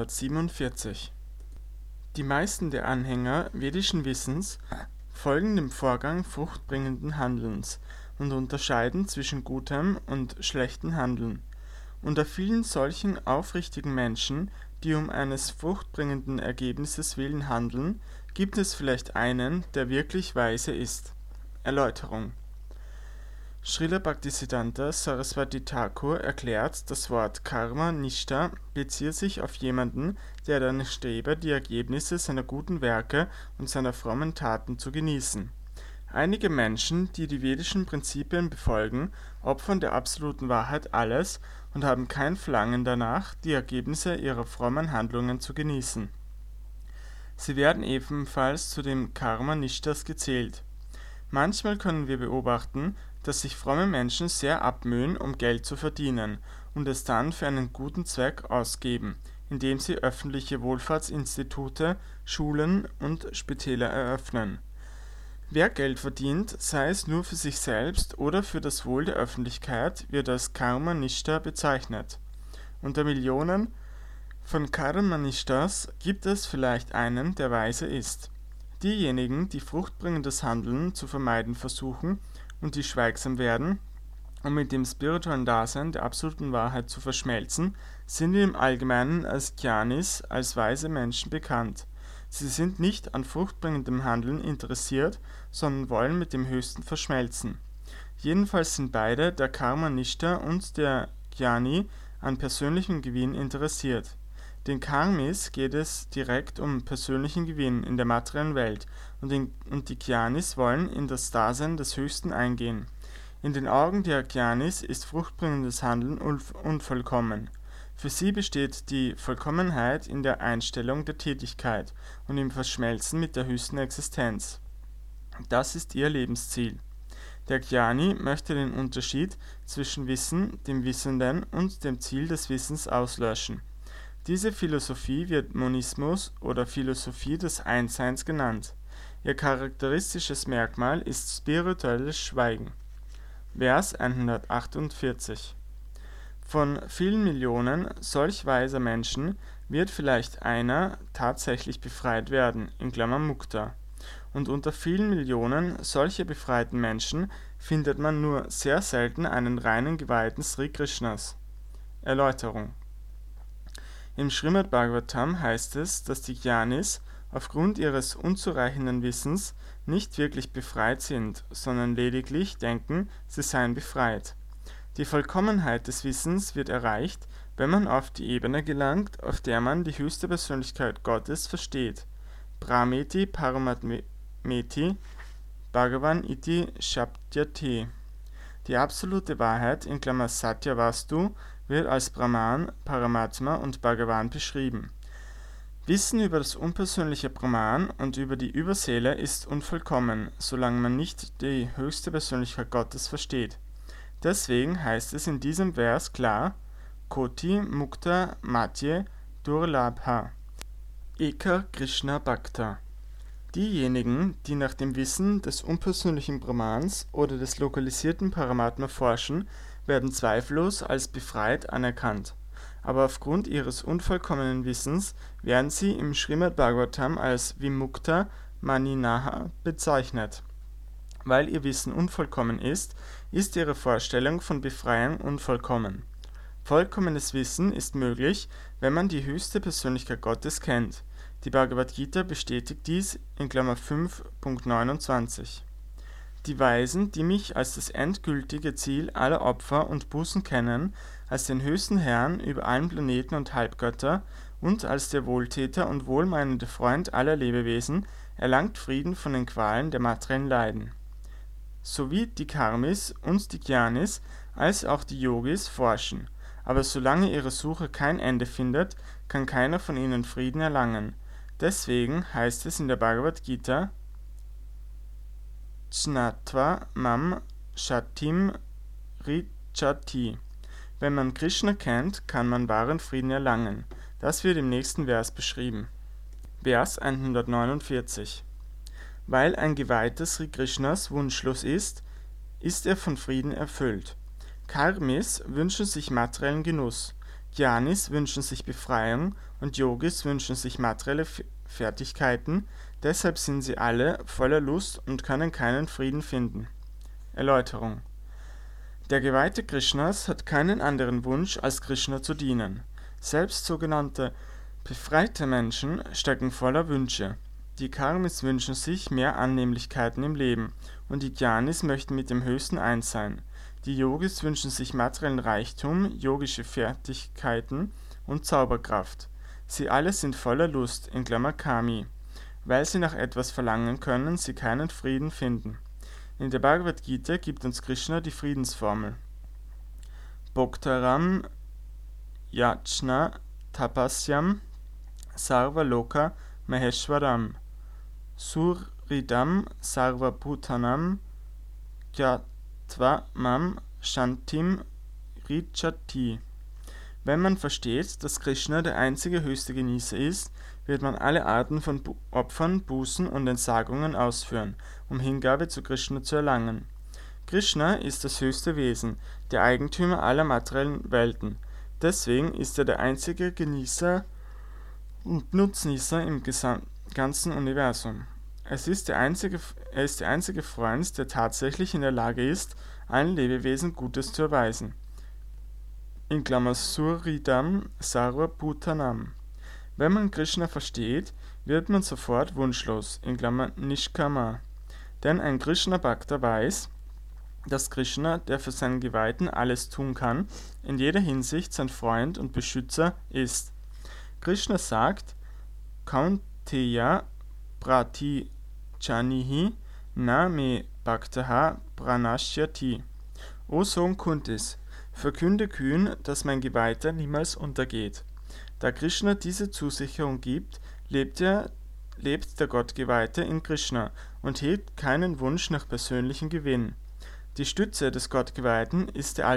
147. Die meisten der Anhänger vedischen Wissens folgen dem Vorgang fruchtbringenden Handelns und unterscheiden zwischen gutem und schlechtem Handeln. Unter vielen solchen aufrichtigen Menschen, die um eines fruchtbringenden Ergebnisses willen handeln, gibt es vielleicht einen, der wirklich weise ist. Erläuterung: Srila Bhaktisiddhanta Saraswati Thakur erklärt, das Wort Karma Nishta bezieht sich auf jemanden, der danach strebe, die Ergebnisse seiner guten Werke und seiner frommen Taten zu genießen. Einige Menschen, die die vedischen Prinzipien befolgen, opfern der absoluten Wahrheit alles und haben kein Verlangen danach, die Ergebnisse ihrer frommen Handlungen zu genießen. Sie werden ebenfalls zu den Karma-Nishtas gezählt. Manchmal können wir beobachten, dass sich fromme Menschen sehr abmühen, um Geld zu verdienen und es dann für einen guten Zweck ausgeben, indem sie öffentliche Wohlfahrtsinstitute, Schulen und Spitäler eröffnen. Wer Geld verdient, sei es nur für sich selbst oder für das Wohl der Öffentlichkeit, wird als Karma-Nishta bezeichnet. Unter Millionen von Karma-Nishtas gibt es vielleicht einen, der weise ist. Diejenigen, die fruchtbringendes Handeln zu vermeiden versuchen und die schweigsam werden, um mit dem spirituellen Dasein der absoluten Wahrheit zu verschmelzen, sind im Allgemeinen als Jnanis, als weise Menschen bekannt. Sie sind nicht an fruchtbringendem Handeln interessiert, sondern wollen mit dem Höchsten verschmelzen. Jedenfalls sind beide, der Karma-Nishta und der Jnani, an persönlichem Gewinn interessiert. Den Karmis geht es direkt um persönlichen Gewinn in der materiellen Welt und die Jnanis wollen in das Dasein des Höchsten eingehen. In den Augen der Jnanis ist fruchtbringendes Handeln unvollkommen. Für sie besteht die Vollkommenheit in der Einstellung der Tätigkeit und im Verschmelzen mit der höchsten Existenz. Das ist ihr Lebensziel. Der Jnani möchte den Unterschied zwischen Wissen, dem Wissenden und dem Ziel des Wissens auslöschen. Diese Philosophie wird Monismus oder Philosophie des Einsseins genannt. Ihr charakteristisches Merkmal ist spirituelles Schweigen. Vers 148. Von vielen Millionen solch weiser Menschen wird vielleicht einer tatsächlich befreit werden (Mukta). Und unter vielen Millionen solcher befreiten Menschen findet man nur sehr selten einen reinen Geweihten Sri Krishnas. Erläuterung: Im Srimad Bhagavatam heißt es, dass die Jnanis aufgrund ihres unzureichenden Wissens nicht wirklich befreit sind, sondern lediglich denken, sie seien befreit. Die Vollkommenheit des Wissens wird erreicht, wenn man auf die Ebene gelangt, auf der man die höchste Persönlichkeit Gottes versteht. Brahmeti Paramatmeti Bhagavan iti Shabdyate. Die absolute Wahrheit (Satya Vastu) wird als Brahman, Paramatma und Bhagavan beschrieben. Wissen über das unpersönliche Brahman und über die Überseele ist unvollkommen, solange man nicht die höchste Persönlichkeit Gottes versteht. Deswegen heißt es in diesem Vers klar: Koti Mukta Matye Durlabha Eka Krishna Bhakta. Diejenigen, die nach dem Wissen des unpersönlichen Brahmans oder des lokalisierten Paramatma forschen, werden zweifellos als befreit anerkannt. Aber aufgrund ihres unvollkommenen Wissens werden sie im Srimad Bhagavatam als Vimukta Maninaha bezeichnet. Weil ihr Wissen unvollkommen ist, ist ihre Vorstellung von Befreiung unvollkommen. Vollkommenes Wissen ist möglich, wenn man die höchste Persönlichkeit Gottes kennt. Die Bhagavad Gita bestätigt dies in 5.29. Die Weisen, die mich als das endgültige Ziel aller Opfer und Bußen kennen, als den höchsten Herrn über allen Planeten und Halbgötter und als der Wohltäter und wohlmeinende Freund aller Lebewesen, erlangt Frieden von den Qualen der materiellen Leiden. Sowie die Karmis und die Jnanis als auch die Yogis forschen, aber solange ihre Suche kein Ende findet, kann keiner von ihnen Frieden erlangen. Deswegen heißt es in der Bhagavad Gita, Jnatva mam shatim richati. Wenn man Krishna kennt, kann man wahren Frieden erlangen. Das wird im nächsten Vers beschrieben. Vers 149. Weil ein Geweihter Sri Krishnas wunschlos ist, ist er von Frieden erfüllt. Karmis wünschen sich materiellen Genuss, Jnanis wünschen sich Befreiung und Yogis wünschen sich materielle Fertigkeiten, deshalb sind sie alle voller Lust und können keinen Frieden finden. Erläuterung. Der Geweihte Krishnas hat keinen anderen Wunsch, als Krishna zu dienen. Selbst sogenannte befreite Menschen stecken voller Wünsche. Die Karmis wünschen sich mehr Annehmlichkeiten im Leben und die Jnanis möchten mit dem Höchsten eins sein. Die Yogis wünschen sich materiellen Reichtum, yogische Fertigkeiten und Zauberkraft. Sie alle sind voller Lust, in Klammer Kami. Weil sie nach etwas verlangen, können sie keinen Frieden finden. In der Bhagavad Gita gibt uns Krishna die Friedensformel. Bhoktaram yajna tapasyam sarva loka maheshwaram suridam sarva bhutanam gyatva mam shantim richati. Wenn man versteht, dass Krishna der einzige höchste Genießer ist, wird man alle Arten von Opfern, Bußen und Entsagungen ausführen, um Hingabe zu Krishna zu erlangen. Krishna ist das höchste Wesen, der Eigentümer aller materiellen Welten. Deswegen ist er der einzige Genießer und Nutznießer im ganzen Universum. Er ist der einzige Freund, der tatsächlich in der Lage ist, allen Lebewesen Gutes zu erweisen. In Klammer Suridam Sarva Bhutanam. Wenn man Krishna versteht, wird man sofort wunschlos, in Klammer Nishkama. Denn ein Krishna-Bhakta weiß, dass Krishna, der für seinen Geweihten alles tun kann, in jeder Hinsicht sein Freund und Beschützer ist. Krishna sagt, Kaunteya Prati Chanihi na me Bhaktaha pranashyati. O Sohn Kuntis, verkünde kühn, dass mein Geweihter niemals untergeht. Da Krishna diese Zusicherung gibt, lebt der Gottgeweihte in Krishna und hegt keinen Wunsch nach persönlichem Gewinn. Die Stütze des Gottgeweihten ist der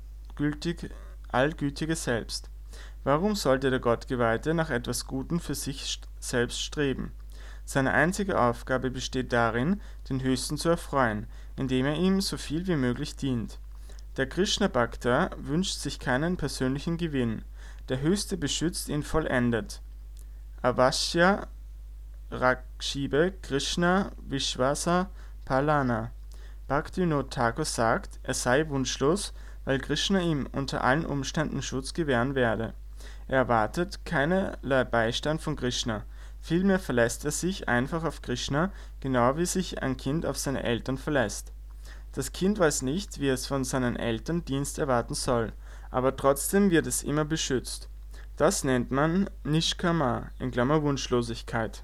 allgütige Selbst. Warum sollte der Gottgeweihte nach etwas Gutem für sich selbst streben? Seine einzige Aufgabe besteht darin, den Höchsten zu erfreuen, indem er ihm so viel wie möglich dient. Der Krishna-Bhakta wünscht sich keinen persönlichen Gewinn. Der Höchste beschützt ihn vollendet. Avashya Rakshibe Krishna Vishwasa Palana. Bhaktivinoda Thakur sagt, er sei wunschlos, weil Krishna ihm unter allen Umständen Schutz gewähren werde. Er erwartet keinerlei Beistand von Krishna. Vielmehr verlässt er sich einfach auf Krishna, genau wie sich ein Kind auf seine Eltern verlässt. Das Kind weiß nicht, wie es von seinen Eltern Dienst erwarten soll, aber trotzdem wird es immer beschützt. Das nennt man Nishkama, in Klammer Wunschlosigkeit.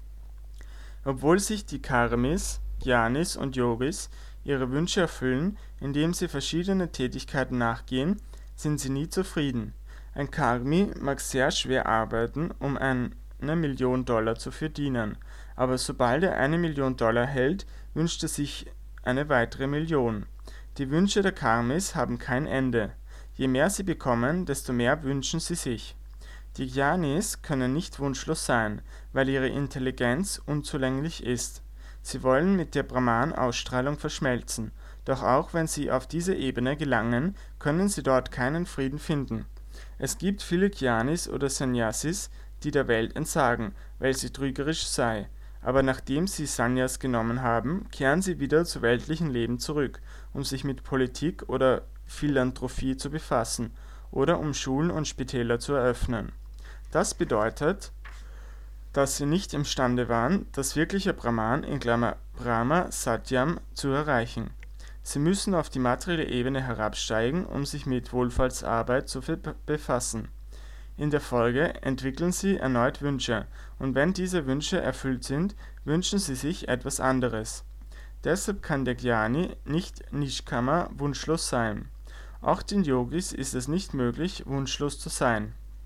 Obwohl sich die Karmis, Jnanis und Yogis ihre Wünsche erfüllen, indem sie verschiedene Tätigkeiten nachgehen, sind sie nie zufrieden. Ein Karmi mag sehr schwer arbeiten, um $1 Million zu verdienen, aber sobald er $1 Million hält, wünscht er sich eine weitere Million. Die Wünsche der Karmis haben kein Ende. Je mehr sie bekommen, desto mehr wünschen sie sich. Die Jnanis können nicht wunschlos sein, weil ihre Intelligenz unzulänglich ist. Sie wollen mit der Brahman-Ausstrahlung verschmelzen, doch auch wenn sie auf diese Ebene gelangen, können sie dort keinen Frieden finden. Es gibt viele Jnanis oder Sannyasis, die der Welt entsagen, weil sie trügerisch sei. Aber nachdem sie Sannyas genommen haben, kehren sie wieder zu weltlichem Leben zurück, um sich mit Politik oder Philanthropie zu befassen oder um Schulen und Spitäler zu eröffnen. Das bedeutet, dass sie nicht imstande waren, das wirkliche Brahman in Klammer Brahma Satyam zu erreichen. Sie müssen auf die materielle Ebene herabsteigen, um sich mit Wohlfahrtsarbeit zu befassen. In der Folge entwickeln sie erneut Wünsche, und wenn diese Wünsche erfüllt sind, wünschen sie sich etwas anderes. Deshalb kann der Jnani nicht Nishkama wunschlos sein. Auch den Yogis ist es nicht möglich, wunschlos zu sein.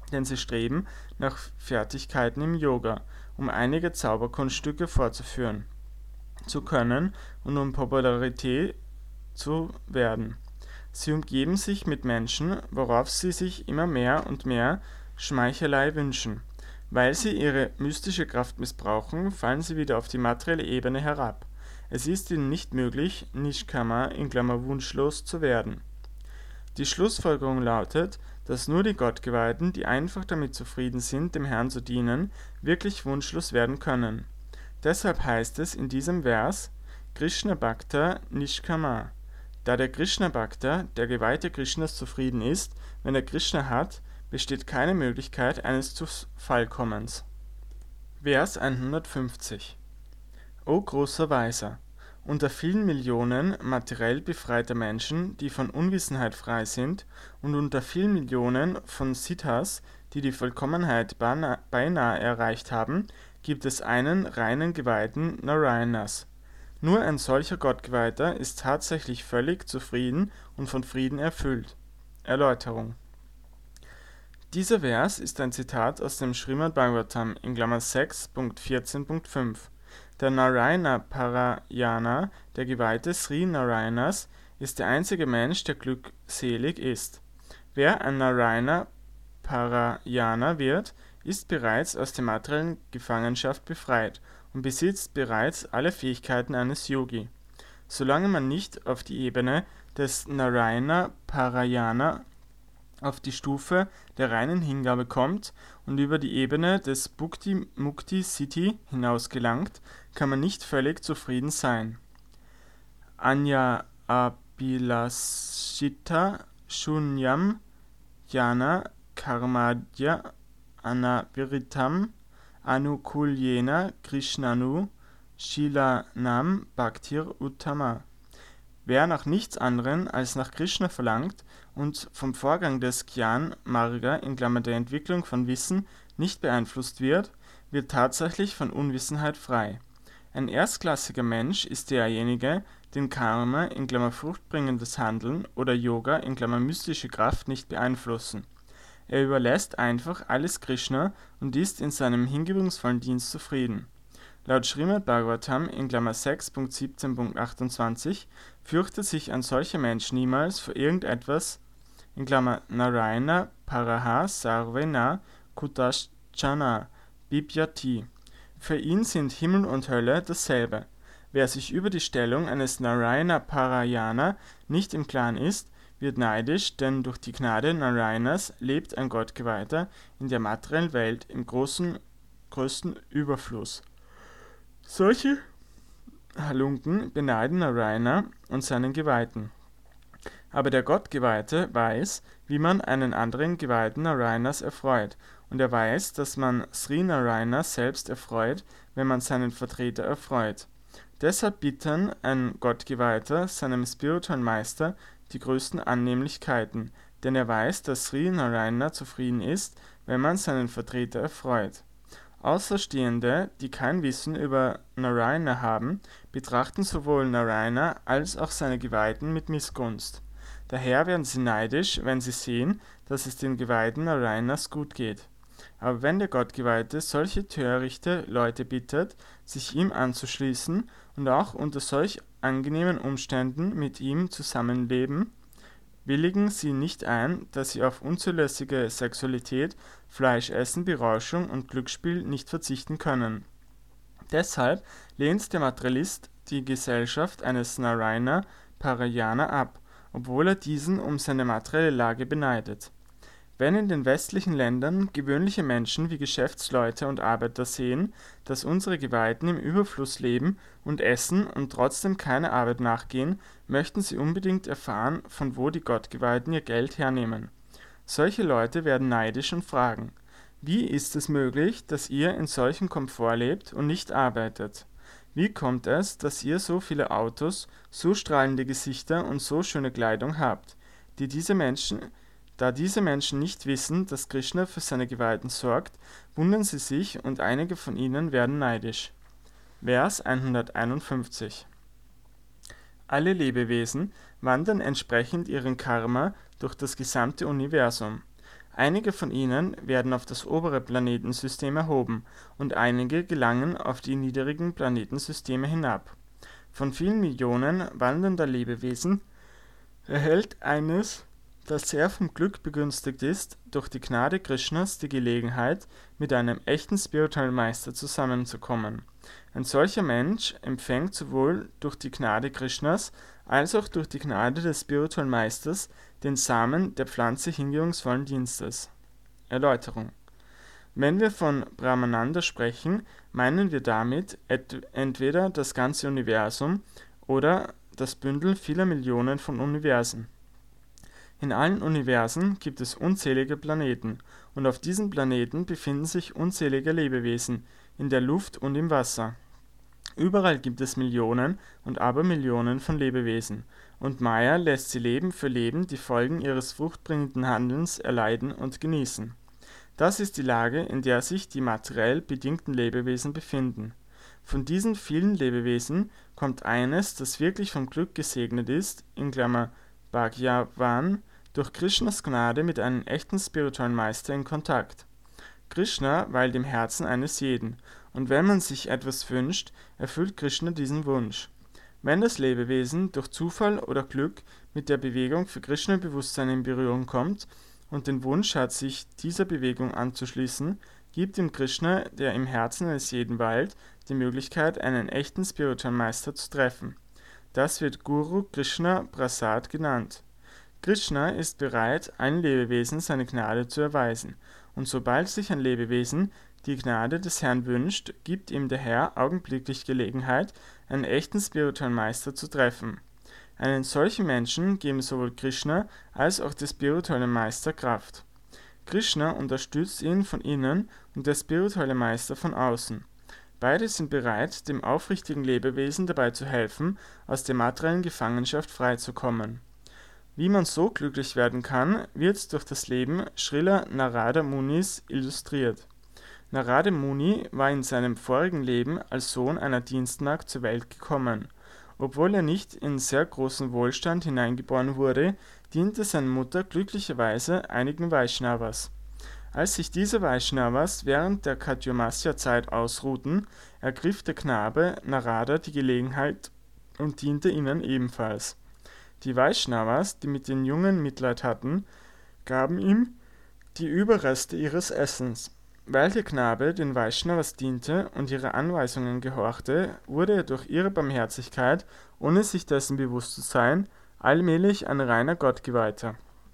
denn sie streben nach Fertigkeiten im Yoga, um einige Zauberkunststücke vorzuführen zu können und um Popularität zu werden. Sie umgeben sich mit Menschen, worauf sie sich immer mehr und mehr Schmeichelei wünschen. Weil sie ihre mystische Kraft missbrauchen, fallen sie wieder auf die materielle Ebene herab. Es ist ihnen nicht möglich, Nishkama (wunschlos) zu werden. Die Schlussfolgerung lautet, dass nur die Gottgeweihten, die einfach damit zufrieden sind, dem Herrn zu dienen, wirklich wunschlos werden können. Deshalb heißt es in diesem Vers Krishna Bhakta Nishkama. Da der Krishna Bhakta, der Geweihte Krishnas, zufrieden ist, wenn er Krishna hat, besteht keine Möglichkeit eines Zufallkommens. Vers 150. O großer Weiser! Unter vielen Millionen materiell befreiter Menschen, die von Unwissenheit frei sind, und unter vielen Millionen von Siddhas, die die Vollkommenheit beinahe erreicht haben, gibt es einen reinen Geweihten Narayanas. Nur ein solcher Gottgeweihter ist tatsächlich völlig zufrieden und von Frieden erfüllt. Erläuterung. Dieser Vers ist ein Zitat aus dem Srimad Bhagavatam (6.14.5). Der Narayana Parayana, der Geweihte Sri Narayanas, ist der einzige Mensch, der glückselig ist. Wer ein Narayana Parayana wird, ist bereits aus der materiellen Gefangenschaft befreit und besitzt bereits alle Fähigkeiten eines Yogi. Solange man nicht auf die Ebene des Narayana Parayana, auf die Stufe der reinen Hingabe kommt und über die Ebene des Bhukti Mukti Siddhi hinaus gelangt, kann man nicht völlig zufrieden sein. Anya Abhilasita Shunyam Jnana Karmadya Anaviritam Anukulyena Krishnanu Shilanam Bhaktir Uttama. Wer nach nichts anderem als nach Krishna verlangt und vom Vorgang des Gyan Marga (der Entwicklung von Wissen) nicht beeinflusst wird, wird tatsächlich von Unwissenheit frei. Ein erstklassiger Mensch ist derjenige, den Karma (fruchtbringendes Handeln) oder Yoga (mystische Kraft) nicht beeinflussen. Er überlässt einfach alles Krishna und ist in seinem hingebungsvollen Dienst zufrieden. Laut Srimad Bhagavatam (6.17.28) fürchtet sich ein solcher Mensch niemals vor irgendetwas (Narayana Paraha Sarvena Kutaschana Bibhyati). Für ihn sind Himmel und Hölle dasselbe. Wer sich über die Stellung eines Narayana Parayana nicht im Klaren ist, wird neidisch, denn durch die Gnade Narayanas lebt ein Gottgeweihter in der materiellen Welt im größten Überfluss. Solche Halunken beneiden Narayana und seinen Geweihten. Aber der Gottgeweihte weiß, wie man einen anderen Geweihten Narayanas erfreut, und er weiß, dass man Sri Narayana selbst erfreut, wenn man seinen Vertreter erfreut. Deshalb bietet ein Gottgeweihter seinem spirituellen Meister die größten Annehmlichkeiten, denn er weiß, dass Sri Narayana zufrieden ist, wenn man seinen Vertreter erfreut. Außerstehende, die kein Wissen über Narayana haben, betrachten sowohl Narayana als auch seine Geweihten mit Missgunst. Daher werden sie neidisch, wenn sie sehen, dass es den Geweihten Narayanas gut geht. Aber wenn der Gottgeweihte solche törichte Leute bittet, sich ihm anzuschließen und auch unter solch angenehmen Umständen mit ihm zusammenleben, willigen sie nicht ein, da sie auf unzulässige Sexualität, Fleischessen, Berauschung und Glücksspiel nicht verzichten können. Deshalb lehnt der Materialist die Gesellschaft eines Narayana Parayana ab, obwohl er diesen um seine materielle Lage beneidet. Wenn in den westlichen Ländern gewöhnliche Menschen wie Geschäftsleute und Arbeiter sehen, dass unsere Geweihten im Überfluss leben und essen und trotzdem keiner Arbeit nachgehen, möchten sie unbedingt erfahren, von wo die Gottgeweihten ihr Geld hernehmen. Solche Leute werden neidisch und fragen: Wie ist es möglich, dass ihr in solchem Komfort lebt und nicht arbeitet? Wie kommt es, dass ihr so viele Autos, so strahlende Gesichter und so schöne Kleidung habt? Da diese Menschen nicht wissen, dass Krishna für seine Geweihten sorgt, wundern sie sich und einige von ihnen werden neidisch. Vers 151. Alle Lebewesen wandern entsprechend ihrem Karma durch das gesamte Universum. Einige von ihnen werden auf das obere Planetensystem erhoben und einige gelangen auf die niedrigen Planetensysteme hinab. Von vielen Millionen wandernder Lebewesen erhält eines, das sehr vom Glück begünstigt ist, durch die Gnade Krishnas die Gelegenheit, mit einem echten spirituellen Meister zusammenzukommen. Ein solcher Mensch empfängt sowohl durch die Gnade Krishnas als auch durch die Gnade des spirituellen Meisters den Samen der Pflanze hingebungsvollen Dienstes. Erläuterung: Wenn wir von Brahmananda sprechen, meinen wir damit entweder das ganze Universum oder das Bündel vieler Millionen von Universen. In allen Universen gibt es unzählige Planeten, und auf diesen Planeten befinden sich unzählige Lebewesen, in der Luft und im Wasser. Überall gibt es Millionen und Abermillionen von Lebewesen, und Maya lässt sie Leben für Leben die Folgen ihres fruchtbringenden Handelns erleiden und genießen. Das ist die Lage, in der sich die materiell bedingten Lebewesen befinden. Von diesen vielen Lebewesen kommt eines, das wirklich vom Glück gesegnet ist, Bhagyavan, durch Krishnas Gnade mit einem echten spirituellen Meister in Kontakt. Krishna weilt im Herzen eines jeden, und wenn man sich etwas wünscht, erfüllt Krishna diesen Wunsch. Wenn das Lebewesen durch Zufall oder Glück mit der Bewegung für Krishna-Bewusstsein in Berührung kommt und den Wunsch hat, sich dieser Bewegung anzuschließen, gibt ihm Krishna, der im Herzen eines jeden weilt, die Möglichkeit, einen echten spirituellen Meister zu treffen. Das wird Guru Krishna Prasad genannt. Krishna ist bereit, allen Lebewesen seine Gnade zu erweisen, und sobald sich ein Lebewesen die Gnade des Herrn wünscht, gibt ihm der Herr augenblicklich Gelegenheit, einen echten spirituellen Meister zu treffen. Einen solchen Menschen geben sowohl Krishna als auch der spirituelle Meister Kraft. Krishna unterstützt ihn von innen und der spirituelle Meister von außen. Beide sind bereit, dem aufrichtigen Lebewesen dabei zu helfen, aus der materiellen Gefangenschaft freizukommen. Wie man so glücklich werden kann, wird durch das Leben Srila Narada Munis illustriert. Narada Muni war in seinem vorigen Leben als Sohn einer Dienstmagd zur Welt gekommen. Obwohl er nicht in sehr großen Wohlstand hineingeboren wurde, diente seine Mutter glücklicherweise einigen Vaishnavas. Als sich diese Vaishnavas während der Chaturmasya-Zeit ausruhten, ergriff der Knabe Narada die Gelegenheit und diente ihnen ebenfalls. Die Vaishnavas, die mit den Jungen Mitleid hatten, gaben ihm die Überreste ihres Essens. Weil der Knabe den Vaishnavas diente und ihre Anweisungen gehorchte, wurde er durch ihre Barmherzigkeit, ohne sich dessen bewusst zu sein, allmählich ein reiner Gottgeweihter.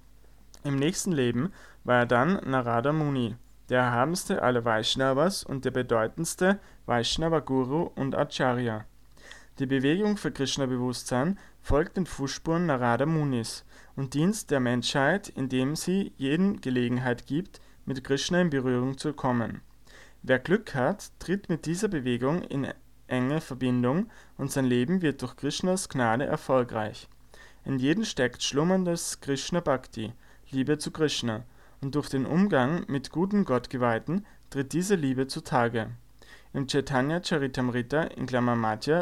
Im nächsten Leben war er dann Narada Muni, der erhabenste aller Vaishnavas und der bedeutendste Vaishnava-Guru und Acharya. Die Bewegung für Krishna-Bewusstsein folgt den Fußspuren Narada Munis und dient der Menschheit, indem sie jeden Gelegenheit gibt, mit Krishna in Berührung zu kommen. Wer Glück hat, tritt mit dieser Bewegung in enge Verbindung und sein Leben wird durch Krishnas Gnade erfolgreich. In jedem steckt schlummerndes Krishna Bhakti, Liebe zu Krishna, und durch den Umgang mit guten Gottgeweihten tritt diese Liebe zutage. Im Chaitanya Charitamrita in Madhya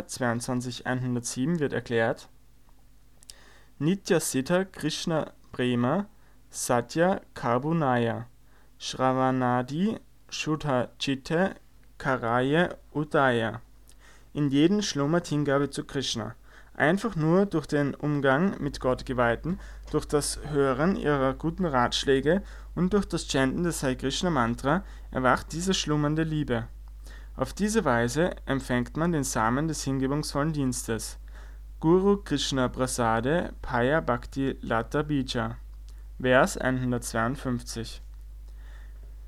22.107 wird erklärt: Nitya Siddha Krishna Prema Satya Karbunaya Shravanadi Shuddha Chitte Karaye Udaya. In jedem schlummert Hingabe zu Krishna. Einfach nur durch den Umgang mit Gottgeweihten, durch das Hören ihrer guten Ratschläge und durch das Chanten des Hare Krishna Mantra erwacht diese schlummernde Liebe. Auf diese Weise empfängt man den Samen des hingebungsvollen Dienstes. Guru Krishna Prasade Paya Bhakti Lata Bija. Vers 152.